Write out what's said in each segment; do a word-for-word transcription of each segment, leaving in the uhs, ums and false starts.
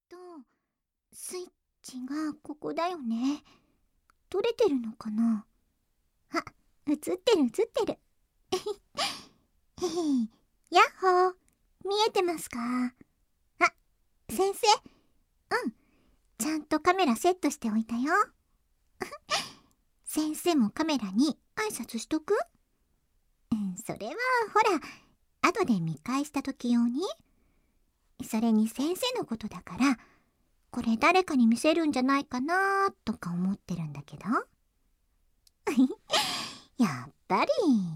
と、スイッチがここだよね。取れてるのかな。あ、映ってる映ってる。へへ、やっほー、見えてますか？あ、先生、うん、ちゃんとカメラセットしておいたよ。先生もカメラに挨拶しとく？うん、それはほら、後で見返した時用に。それに先生のことだから、これ誰かに見せるんじゃないかなとか思ってるんだけど。やっぱり。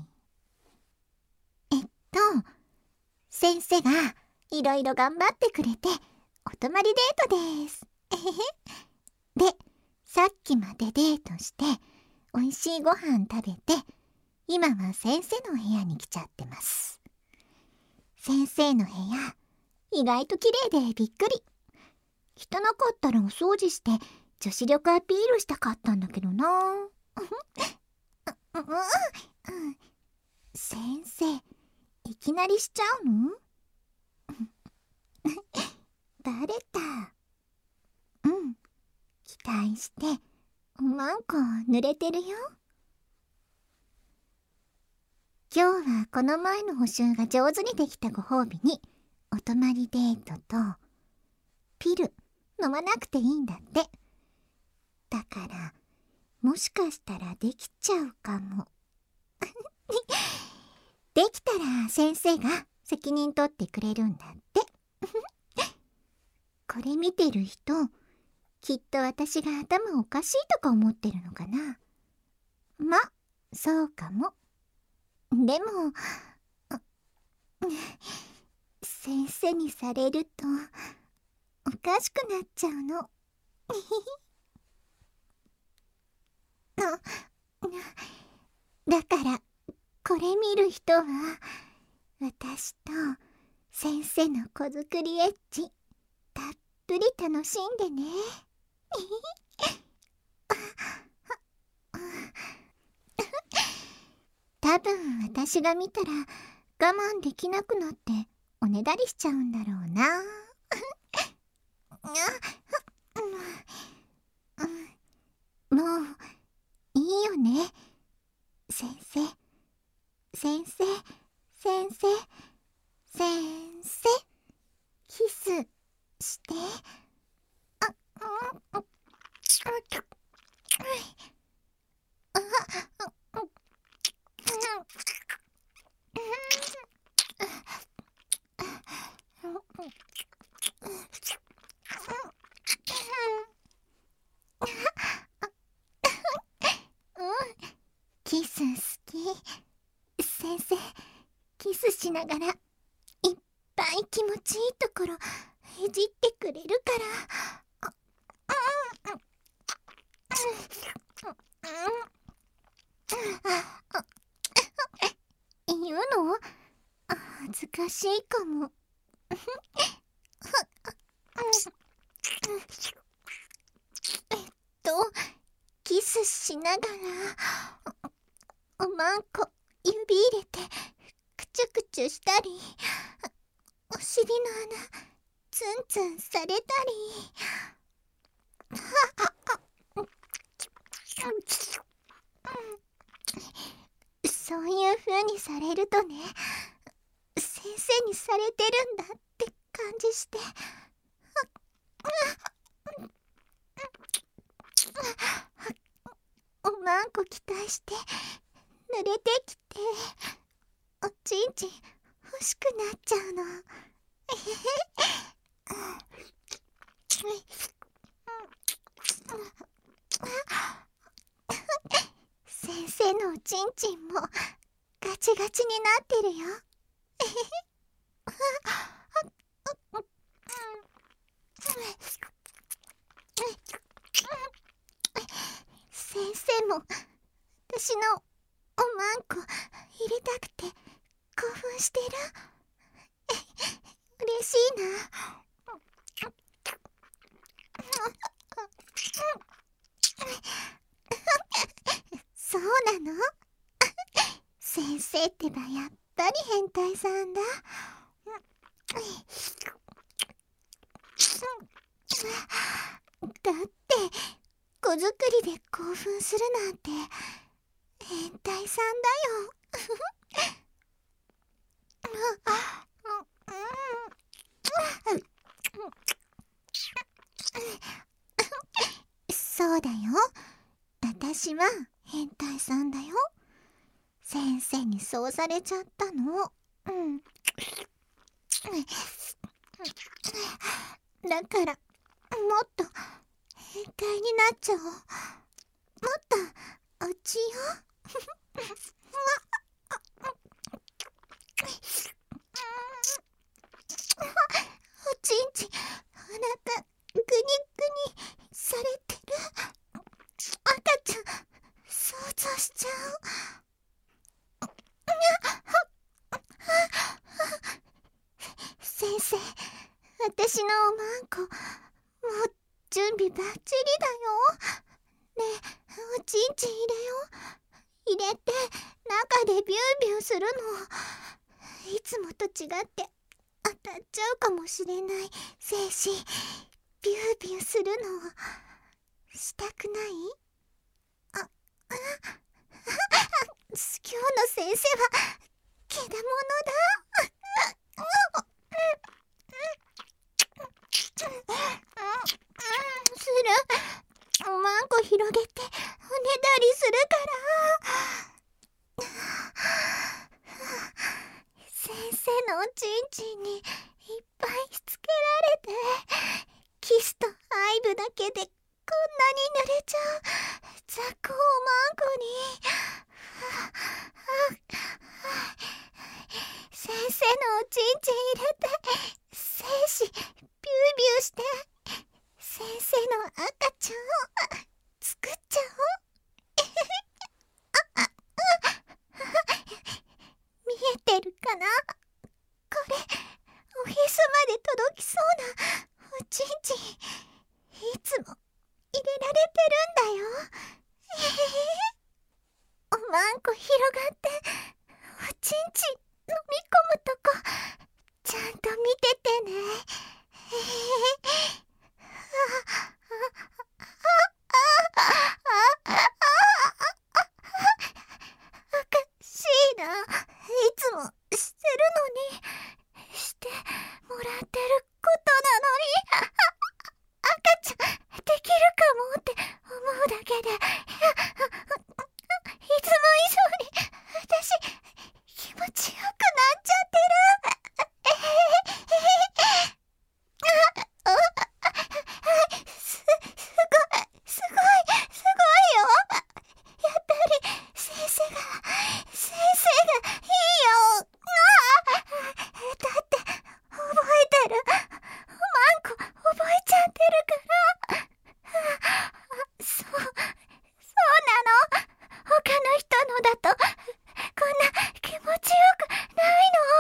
えっと、先生がいろいろ頑張ってくれて、お泊まりデートです。で、さっきまでデートして、おいしいご飯食べて、今は先生の部屋に来ちゃってます。先生の部屋、意外と綺麗でびっくり。汚かったらお掃除して女子力アピールしたかったんだけどな。先生、いきなりしちゃうの？バレた。うん、期待して。マンコ濡れてるよ。今日はこの前の補習が上手にできたご褒美に、お泊まりデートとピル飲まなくていいんだって。だからもしかしたらできちゃうかも。できたら先生が責任取ってくれるんだって。これ見てる人、きっと私が頭おかしいとか思ってるのかな。ま、そうかも。でも先生にされるとおかしくなっちゃうの。だからこれ見る人は私と先生の子作りエッチたっぷり楽しんでね。多分私が見たら我慢できなくなっておねだりしちゃうんだろうな。もういいよね。先生、先生、先生、先生、キスして。あ、うん、キス好き。先生、キスしながらいっぱい気持ちいいところいじってくれるから。言うの？恥ずかしいかも。えっとキスしながらおまんこ指入れてくちゅくちゅしたり、お尻の穴ツンツンされたり。そういう風にされるとね、先生にされてるんだって感じして、おまんこ期待して濡れてきて、おちんちん欲しくなっちゃうの。先生のおちんちんもガチガチになってるよ。先生も私のおまんこ入れたくて興奮してる。嬉しいな。そうなの？先生ってばやっぱり変態さんだ。 だって子作りで興奮するなんて変態さんだよ。そうだよ、私は変態さんだよ。先生にそうされちゃったの。うん。だからもっと変態になっちゃおう。もっとおちよ。おちんちん、お腹グニグニされてる赤ちゃん想像しちゃう。先生、私のおまんこもう準備バッチリだよ。ねえ、おちんちん入れよう。入れて中でビュービューするの。いつもと違って当たっちゃうかもしれない精子ビュービューするのしたくない？あ、あ今日の先生はけだものだ。する。おまんこ広げておねだりするから。先生のおちんちんにいっぱいしつけられて、キスと愛撫だけでこんなに濡れちゃう雑魚おまんこに先生のおちんちん入れて精子ビュービューして先生の赤ちゃんを作っちゃおう。見えてるかな、これおへそまで届きそうなおちんちんいつも入れられてるんだよ。おまんこ広がっておちんちん飲み込むとこちゃんと見ててね。おかしいな、いつもしてるのにしてもらってることなのに赤ちゃんできるかもって思うだけでいつも以上に私気持ちよくなっちゃってる。す、すごい、すごい、すごいよ。やっぱり先生が、先生がいいよ。だって覚えてる。おまんこ覚えちゃってるから。そう、そうなの。他の人のだとこんな気持ちよくないの。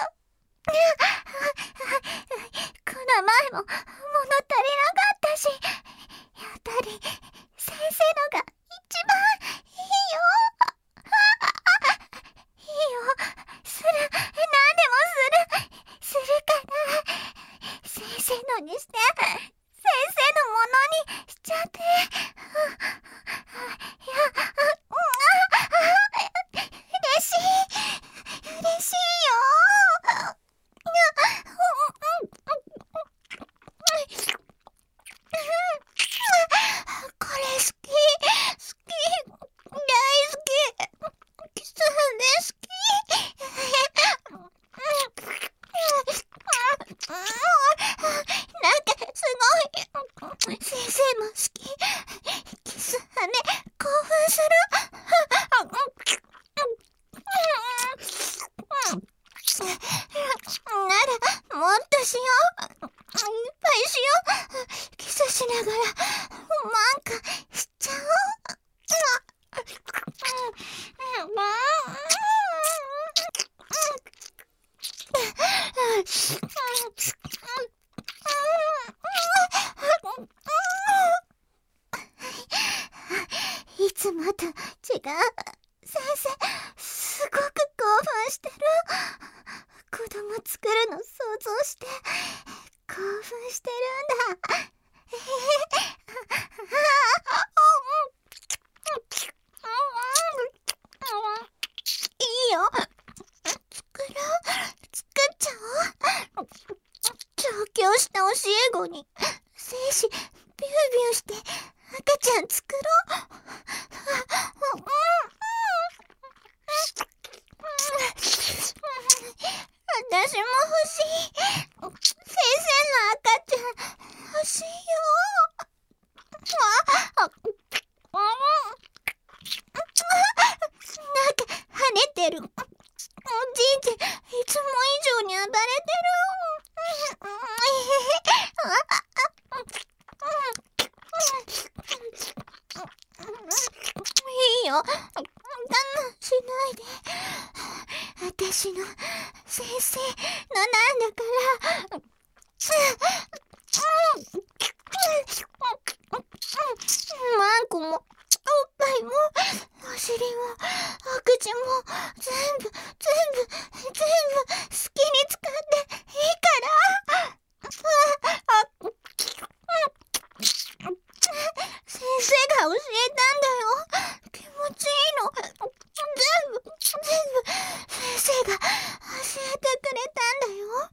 この前も物足りなかったし、やっぱり先生のが一番いいよ。いいよ、する、何でもする、するから先生のにして先生のものにしちゃって。いや、嬉しい、嬉しいよ。これ好き、好き、大好き、キスね好き。なんかすごい、先生も好き、キスはね興奮する。ならもっとしよう、いっぱいしよう。キスしながらなんかしちゃおう。いつもと違う。先生すごく興奮してる。子供作るの想像して興奮してるんだ。 いいよ、作ろう、作っちゃおう。上京した教え子に精子ビュービューして赤ちゃん作ろう。私も欲しい。先生の赤ちゃん欲しいよ。あ、あ、なんか跳ねてる。おじいちゃんいつも以上に暴れてる。いいよ、我慢しないで。私の先生のなんだから。マンコもおっぱいもお尻もお口も全部全部全部好きに使っていいから。先生が教えたんだよ。気持ちいいの。全部全部先生が教えてくれたんだよ。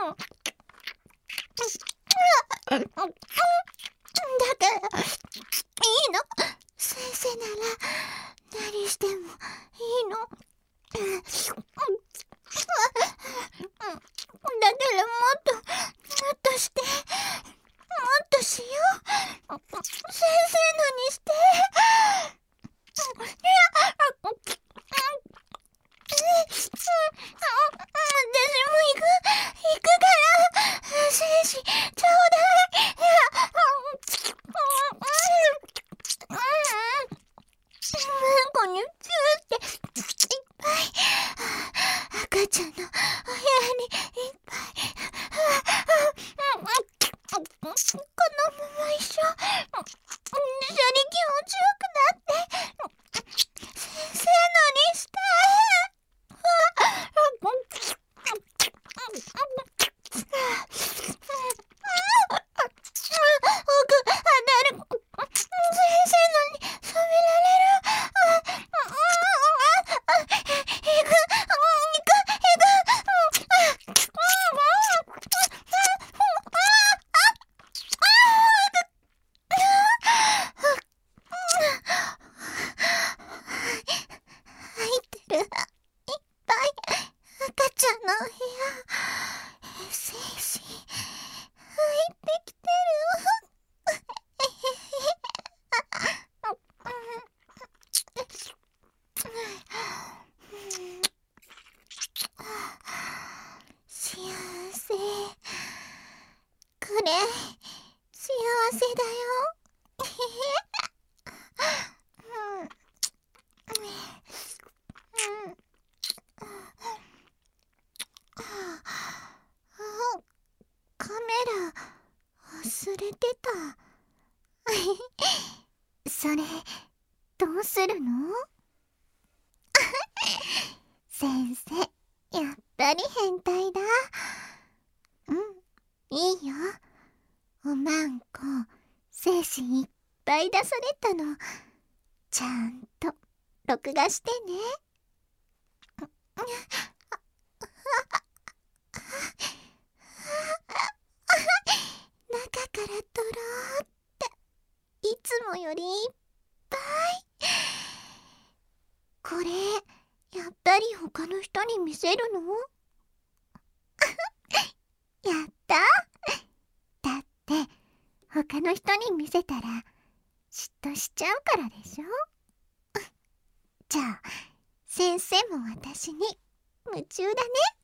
だからいいの。先生なら何してもいいの。だからもっともっとしてもっとしよう。先生のにして。私も行く行くから精子ちょうだい。ここにチューっていっぱい赤ちゃんのお部屋にいっぱい。このまま一緒一緒に気持ちよくなって先生のにして。奥離る。先生のに染められる。行く行く入ってる。いっぱい赤ちゃんのお部屋。精子入ってきてる。幸せ。これ幸せだよ。カメラ忘れてた。それどうするの？先生やっぱり変態だ。うん、いいよ。おまんこ精子いっぱい出されたのちゃんと録画してね。中からとろーっていつもよりいっぱい。これやっぱり他の人に見せるの？やった。だって他の人に見せたら嫉妬しちゃうからでしょ。じゃあ先生も私に夢中だね。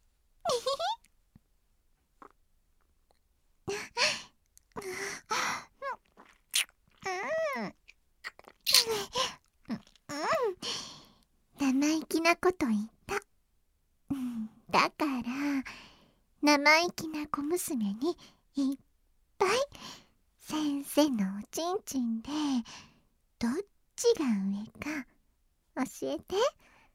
うん、生意気なこと言った。だから生意気な小娘にいっぱい先生のおちんちんでどっちが上か教えて。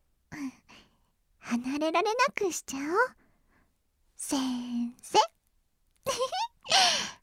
離れられなくしちゃおう。先生